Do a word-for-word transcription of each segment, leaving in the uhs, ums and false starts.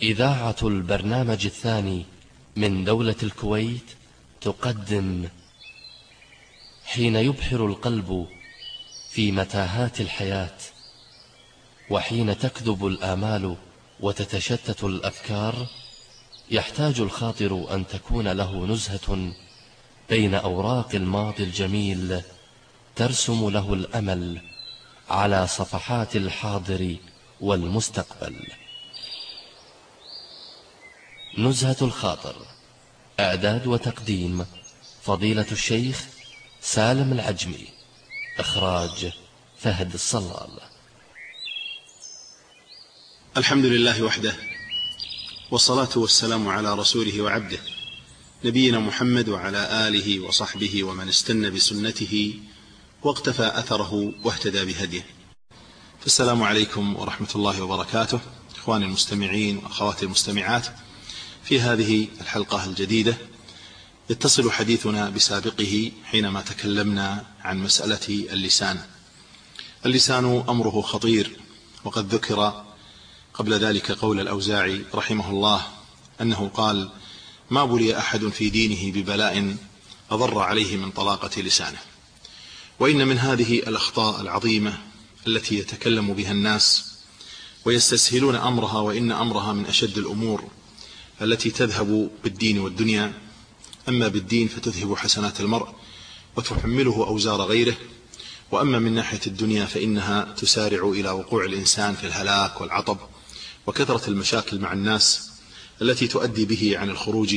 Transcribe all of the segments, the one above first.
إذاعة البرنامج الثاني من دولة الكويت تقدم حين يبحر القلب في متاهات الحياة، وحين تكذب الآمال وتتشتت الأفكار، يحتاج الخاطر أن تكون له نزهة بين أوراق الماضي الجميل ترسم له الأمل على صفحات الحاضر والمستقبل. نزهة الخاطر، إعداد وتقديم فضيلة الشيخ سالم العجمي، إخراج فهد الصلال. الحمد لله وحده، والصلاة والسلام على رسوله وعبده نبينا محمد وعلى آله وصحبه ومن استنى بسنته واقتفى أثره واهتدى بهديه. فالسلام عليكم ورحمة الله وبركاته إخواني المستمعين وأخواتي المستمعات. في هذه الحلقة الجديدة يتصل حديثنا بسابقه حينما تكلمنا عن مسألة اللسان. اللسان أمره خطير، وقد ذكر قبل ذلك قول الأوزاعي رحمه الله أنه قال: ما بلي أحد في دينه ببلاء أضر عليه من طلاقة لسانه. وإن من هذه الأخطاء العظيمة التي يتكلم بها الناس ويستسهلون أمرها، وإن أمرها من أشد الأمور التي تذهب بالدين والدنيا. أما بالدين فتذهب حسنات المرء وتحمله أوزار غيره، وأما من ناحية الدنيا فإنها تسارع إلى وقوع الإنسان في الهلاك والعطب وكثرة المشاكل مع الناس التي تؤدي به عن الخروج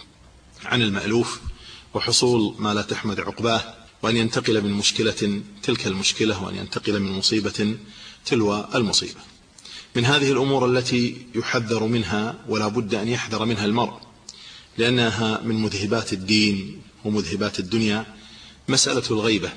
عن المألوف وحصول ما لا تحمد عقباه، وأن ينتقل من مشكلة تلك المشكلة، وأن ينتقل من مصيبة تلو المصيبة. من هذه الأمور التي يحذر منها ولا بد أن يحذر منها المرء، لأنها من مذهبات الدين ومذهبات الدنيا، مسألة الغيبة.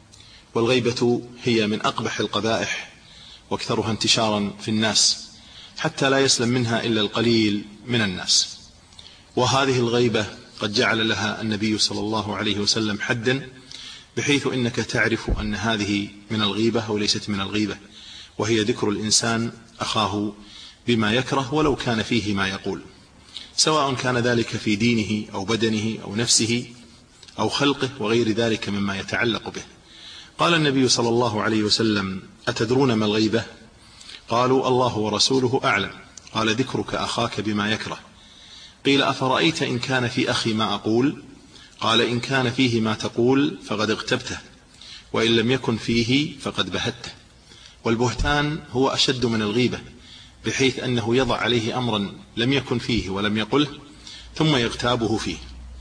والغيبة هي من أقبح القبائح واكثرها انتشارا في الناس، حتى لا يسلم منها إلا القليل من الناس. وهذه الغيبة قد جعل لها النبي صلى الله عليه وسلم حدا، بحيث إنك تعرف أن هذه من الغيبة أو ليست من الغيبة، وهي ذكر الإنسان أخاه بما يكره ولو كان فيه ما يقول، سواء كان ذلك في دينه أو بدنه أو نفسه أو خلقه وغير ذلك مما يتعلق به. قال النبي صلى الله عليه وسلم: أتدرون ما الغيبة؟ قالوا: الله ورسوله أعلم. قال: ذكرك أخاك بما يكره. قيل: أفرأيت إن كان في أخي ما أقول؟ قال: إن كان فيه ما تقول فقد اغتبته، وإن لم يكن فيه فقد بهته. والبهتان هو أشد من الغيبة، بحيث أنه يضع عليه أمرا لم يكن فيه ولم يقله ثم يغتابه فيه.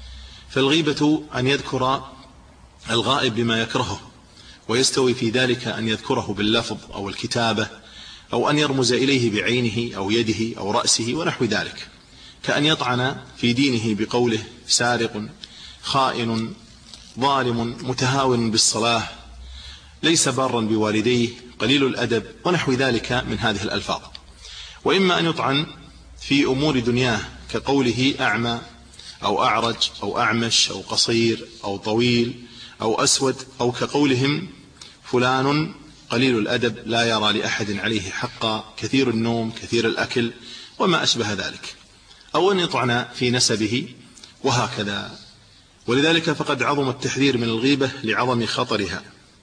فالغيبة أن يذكر الغائب بما يكرهه، ويستوي في ذلك أن يذكره باللفظ أو الكتابة، أو أن يرمز إليه بعينه أو يده أو رأسه ونحو ذلك، كأن يطعن في دينه بقوله: سارق، خائن، ظالم، متهاون بالصلاة، ليس بارا بوالديه، قليل الأدب، ونحو ذلك من هذه الألفاظ. وإما أن يطعن في أمور دنياه كقوله أعمى أو أعرج أو أعمش أو قصير أو طويل أو أسود، أو كقولهم فلان قليل الأدب لا يرى لأحد عليه حقا، كثير النوم، كثير الأكل، وما أشبه ذلك. أو أن يطعن في نسبه، وهكذا. ولذلك فقد عظم التحذير من الغيبة لعظم خطرها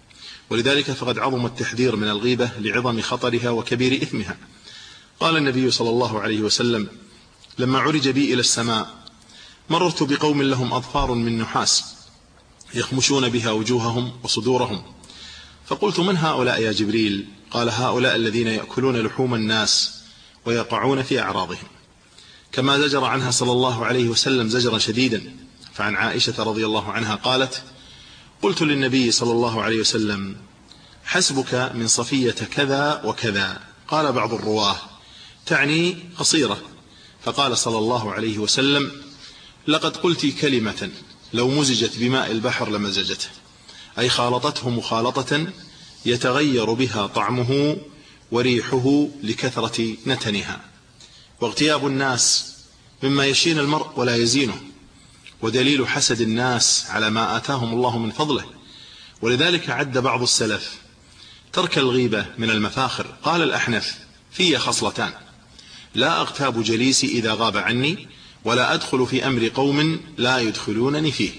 ولذلك فقد عظم التحذير من الغيبة لعظم خطرها وكبير إثمها. قال النبي صلى الله عليه وسلم: لما عرج بي إلى السماء مررت بقوم لهم أظفار من نحاس يخمشون بها وجوههم وصدورهم، فقلت: من هؤلاء يا جبريل؟ قال: هؤلاء الذين يأكلون لحوم الناس ويقعون في أعراضهم. كما زجر عنها صلى الله عليه وسلم زجرا شديدا. فعن عائشة رضي الله عنها قالت: قلت للنبي صلى الله عليه وسلم: حسبك من صفية كذا وكذا. قال بعض الرواه: تعني قصيرة. فقال صلى الله عليه وسلم: لقد قلت كلمة لو مزجت بماء البحر لمزجته، أي خالطته مخالطة يتغير بها طعمه وريحه لكثرة نتنها. واغتياب الناس مما يشين المرء ولا يزينه، ودليل حسد الناس على ما آتاهم الله من فضله. ولذلك عد بعض السلف ترك الغيبة من المفاخر. قال الأحنف: في خصلتان: لا أغتاب جليسي إذا غاب عني، ولا أدخل في أمر قوم لا يدخلونني فيه.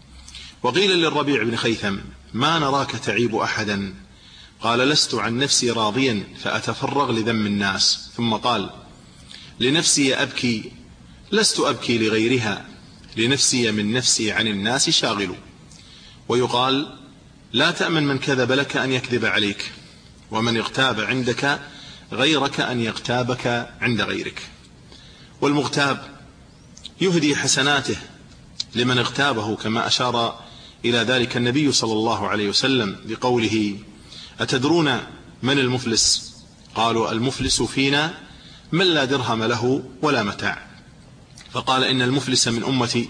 وقيل للربيع بن خيثم: ما نراك تعيب أحدا؟ قال: لست عن نفسي راضيا فأتفرغ لذم الناس. ثم قال: لنفسي أبكي، لست أبكي لغيرها، لنفسي من نفسي عن الناس شاغل. ويقال: لا تأمن من كذب لك أن يكذب عليك، ومن اغتاب عندك غيرك أن يغتابك عند غيرك. والمغتاب يهدي حسناته لمن اغتابه، كما أشار إلى ذلك النبي صلى الله عليه وسلم بقوله: أتدرون من المفلس؟ قالوا: المفلس فينا من لا درهم له ولا متاع. فقال: إن المفلس من أمتي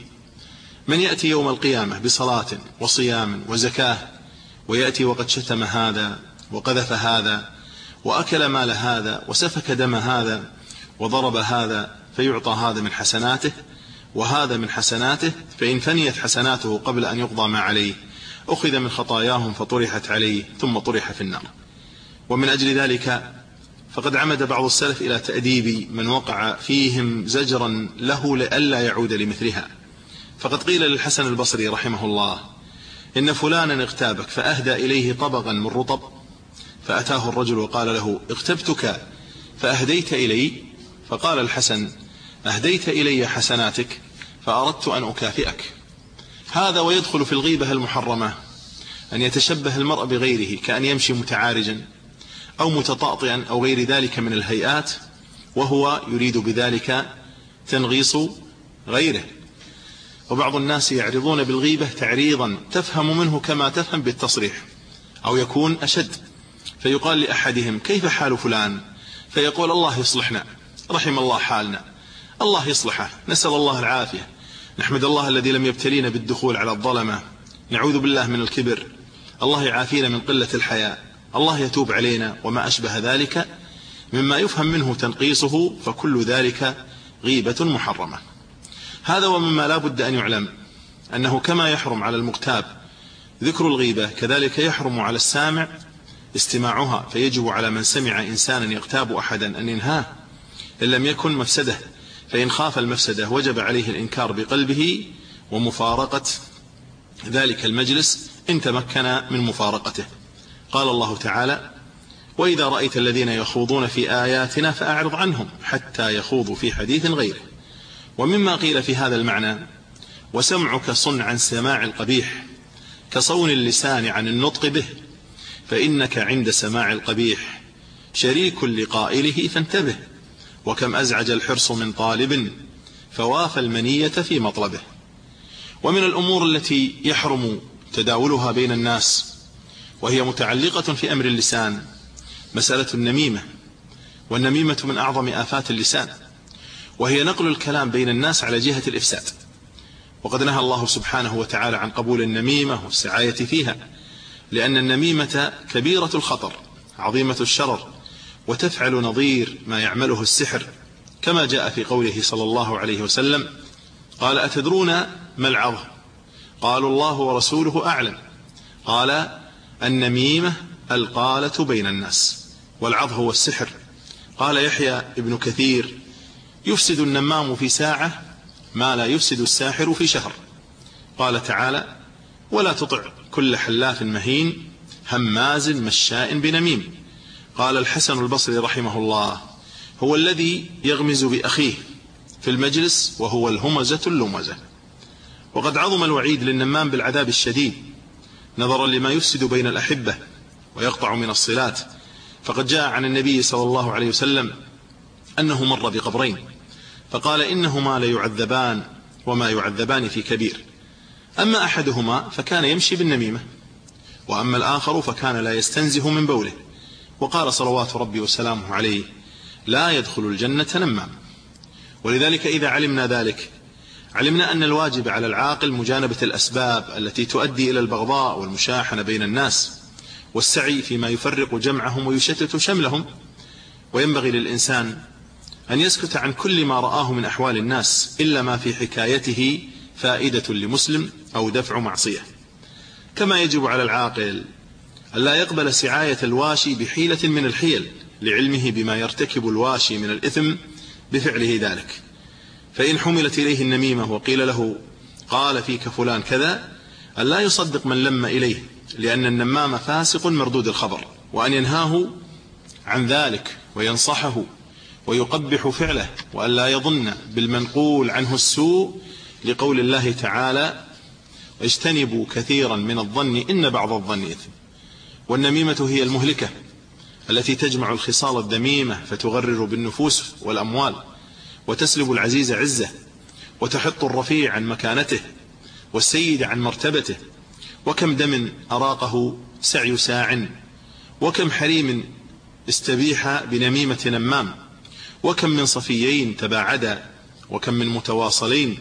من يأتي يوم القيامة بصلاة وصيام وزكاة، ويأتي وقد شتم هذا وقذف هذا وأكل مال هذا وسفك دم هذا وضرب هذا، فيعطى هذا من حسناته وهذا من حسناته، فإن فنيت حسناته قبل أن يقضى ما عليه أخذ من خطاياهم فطرحت عليه ثم طرح في النار. ومن أجل ذلك فقد عمد بعض السلف إلى تأديب من وقع فيهم زجرا له لئلا يعود لمثلها. فقد قيل للحسن البصري رحمه الله: إن فلانا اغتابك فأهدى إليه طبقا من رطب، فأتاه الرجل وقال له: اغتبتك فأهديت إلي؟ فقال الحسن: أهديت إلي حسناتك فأردت أن أكافئك. هذا ويدخل في الغيبة المحرمة أن يتشبه المرء بغيره، كأن يمشي متعارجا أو متطاطئا أو غير ذلك من الهيئات، وهو يريد بذلك تنغيص غيره. وبعض الناس يعرضون بالغيبة تعريضا تفهم منه كما تفهم بالتصريح، أو يكون أشد، فيقال لأحدهم: كيف حال فلان؟ فيقول: الله يصلحنا، رحم الله حالنا، الله يصلحه، نسأل الله العافية، نحمد الله الذي لم يبتلينا بالدخول على الظلمة، نعوذ بالله من الكبر، الله يعافينا من قلة الحياء، الله يتوب علينا، وما أشبه ذلك مما يفهم منه تنقيصه، فكل ذلك غيبة محرمة. هذا ومما لا بد أن يعلم أنه كما يحرم على المغتاب ذكر الغيبة، كذلك يحرم على السامع استماعها، فيجب على من سمع إنسانا يغتاب أحدا أن ينهاه إن لم يكن مفسده، فإن خاف المفسدة وجب عليه الإنكار بقلبه ومفارقة ذلك المجلس إن تمكن من مفارقته. قال الله تعالى: وإذا رأيت الذين يخوضون في آياتنا فأعرض عنهم حتى يخوضوا في حديث غيره. ومما قيل في هذا المعنى: وسمعك صن عن سماع القبيح كصون اللسان عن النطق به، فإنك عند سماع القبيح شريك لقائله فانتبه، وكم أزعج الحرص من طالب فوافى المنية في مطلبه. ومن الأمور التي يحرم تداولها بين الناس وهي متعلقة في أمر اللسان مسألة النميمة، والنميمة من أعظم آفات اللسان، وهي نقل الكلام بين الناس على جهة الإفساد. وقد نهى الله سبحانه وتعالى عن قبول النميمة والسعاية فيها، لأن النميمة كبيرة الخطر عظيمة الشرر، وتفعل نظير ما يعمله السحر، كما جاء في قوله صلى الله عليه وسلم: قال: أتدرون ما العظ؟ قالوا: الله ورسوله أعلم. قال: النميمة القالة بين الناس، والعظ هو السحر. قال يحيى ابن كثير: يفسد النمام في ساعة ما لا يفسد الساحر في شهر. قال تعالى: ولا تطع كل حلاف مهين هماز مشاء بنميم. قال الحسن البصري رحمه الله: هو الذي يغمز بأخيه في المجلس وهو الهمزة اللمزة. وقد عظم الوعيد للنمام بالعذاب الشديد نظرا لما يفسد بين الأحبة ويقطع من الصلات، فقد جاء عن النبي صلى الله عليه وسلم أنه مر بقبرين فقال: إنهما ليعذبان وما يعذبان في كبير، أما أحدهما فكان يمشي بالنميمة، وأما الآخر فكان لا يستنزه من بوله. وقال صلوات ربي وسلامه عليه: لا يدخل الجنة نمام. ولذلك إذا علمنا ذلك علمنا أن الواجب على العاقل مجانبة الأسباب التي تؤدي إلى البغضاء والمشاحنة بين الناس، والسعي فيما يفرق جمعهم ويشتت شملهم. وينبغي للإنسان أن يسكت عن كل ما رآه من أحوال الناس إلا ما في حكايته فائدة لمسلم أو دفع معصية. كما يجب على العاقل ألا يقبل سعاية الواشي بحيلة من الحيل لعلمه بما يرتكب الواشي من الإثم بفعله ذلك. فإن حملت إليه النميمة وقيل له قال فيك فلان كذا، أن لا يصدق من لم إليه، لأن النمام فاسق مردود الخبر، وأن ينهاه عن ذلك وينصحه ويقبح فعله، وأن لا يظن بالمنقول عنه السوء، لقول الله تعالى اجتنبوا كثيرا من الظن إن بعض الظن إثم. والنميمة هي المهلكة التي تجمع الخصال الذميمة فتغرر بالنفوس والأموال، وتسلب العزيز عزه، وتحط الرفيع عن مكانته والسيد عن مرتبته. وكم دم أراقه سعي ساع، وكم حريم استبيح بنميمة نمام، وكم من صفيين تباعدا، وكم من متواصلين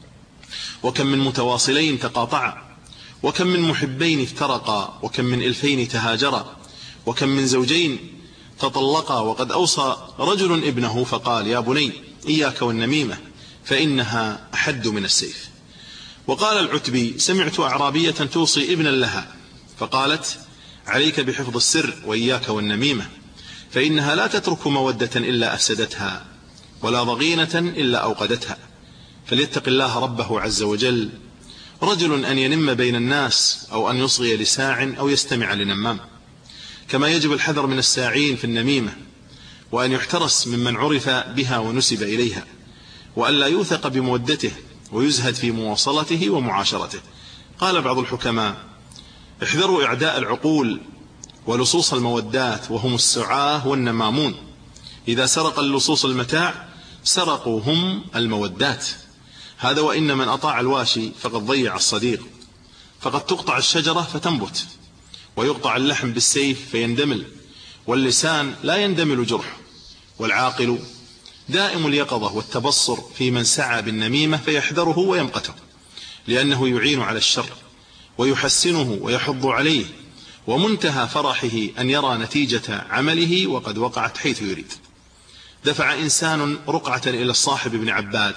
وكم من متواصلين تقاطعا، وكم من محبين افترقا، وكم من ألفين تهاجرا، وكم من زوجين تطلقا، وقد أوصى رجل ابنه فقال يا بني إياك والنميمة فإنها أحد من السيف. وقال العتبي سمعت أعرابية توصي ابنا لها فقالت عليك بحفظ السر وإياك والنميمة، فإنها لا تترك مودة إلا أفسدتها، ولا ضغينة إلا أوقدتها. فليتق الله ربه عز وجل رجل أن ينم بين الناس، أو أن يصغي لساع أو يستمع لنمام، كما يجب الحذر من الساعين في النميمة، وأن يحترس ممن عرف بها ونسب إليها، وأن لا يوثق بمودته ويزهد في مواصلته ومعاشرته. قال بعض الحكماء احذروا إعداء العقول ولصوص المودات، وهم السعاه والنمامون. إذا سرق اللصوص المتاع سرقوا هم المودات. هذا وإن من أطاع الواشي فقد ضيع الصديق. فقد تقطع الشجرة فتنبت، ويقطع اللحم بالسيف فيندمل، واللسان لا يندمل جرح. والعاقل دائم اليقظة والتبصر في من سعى بالنميمة فيحذره ويمقته، لأنه يعين على الشر ويحسنه ويحض عليه، ومنتهى فرحه أن يرى نتيجة عمله وقد وقعت حيث يريد. دفع إنسان رقعة إلى الصاحب ابن عباد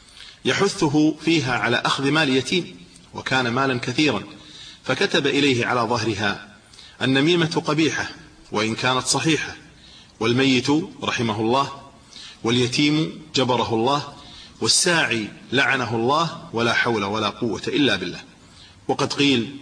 يحثه فيها على أخذ مال يتيم، وكان مالا كثيرا، فكتب إليه على ظهرها النميمة قبيحة وإن كانت صحيحة، والميت رحمه الله، واليتيم جبره الله، والساعي لعنه الله، ولا حول ولا قوة إلا بالله. وقد قيل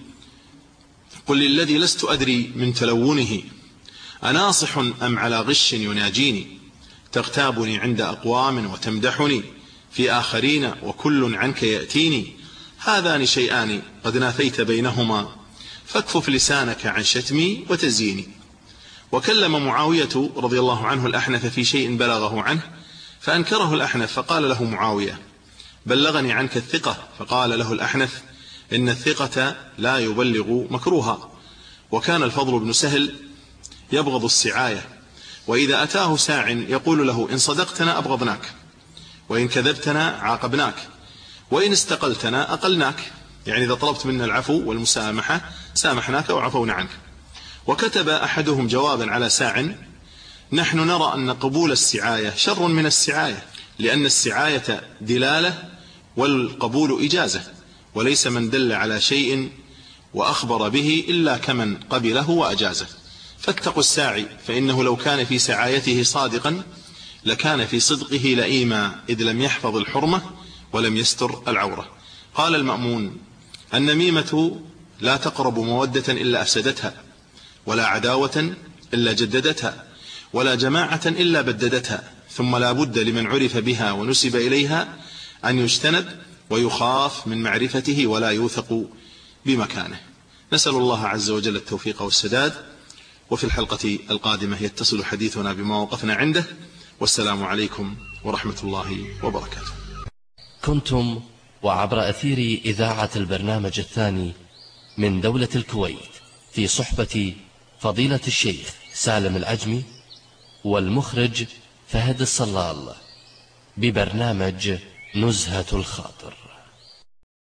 قل للذي لست أدري من تلونه أناصح أم على غش يناجيني، تغتابني عند أقوام وتمدحني في آخرين، وكل عنك يأتيني، هذان شيئان قد نافيت بينهما، فاكفف لسانك عن شتمي وتزييني. وكلم معاوية رضي الله عنه الأحنف في شيء بلغه عنه فأنكره الأحنف، فقال له معاوية بلغني عنك الثقة، فقال له الأحنف إن الثقة لا يبلغ مكروها. وكان الفضل بن سهل يبغض السعاية، وإذا أتاه ساع يقول له إن صدقتنا أبغضناك، وإن كذبتنا عاقبناك، وإن استقلتنا أقلناك، يعني إذا طلبت منا العفو والمسامحة سامحناك وعفونا عنك. وكتب أحدهم جوابا على ساع نحن نرى أن قبول السعاية شر من السعاية، لأن السعاية دلالة والقبول إجازة، وليس من دل على شيء وأخبر به إلا كمن قبله وأجازه. فاتقوا الساعي، فإنه لو كان في سعايته صادقا لكان في صدقه لئيما، إذ لم يحفظ الحرمة ولم يستر العورة. قال المأمون النميمة لا تقرب مودة إلا أفسدتها، ولا عداوة إلا جددتها، ولا جماعة إلا بددتها، ثم لا بد لمن عرف بها ونسب إليها أن يجتنب ويخاف من معرفته ولا يوثق بمكانه. نسأل الله عز وجل التوفيق والسداد. وفي الحلقة القادمة يتصل حديثنا بما وقفنا عنده، والسلام عليكم ورحمة الله وبركاته. كنتم وعبر أثير إذاعة البرنامج الثاني من دولة الكويت في صحبة فضيلة الشيخ سالم العجمي والمخرج فهد الصلال ببرنامج نزهة الخاطر.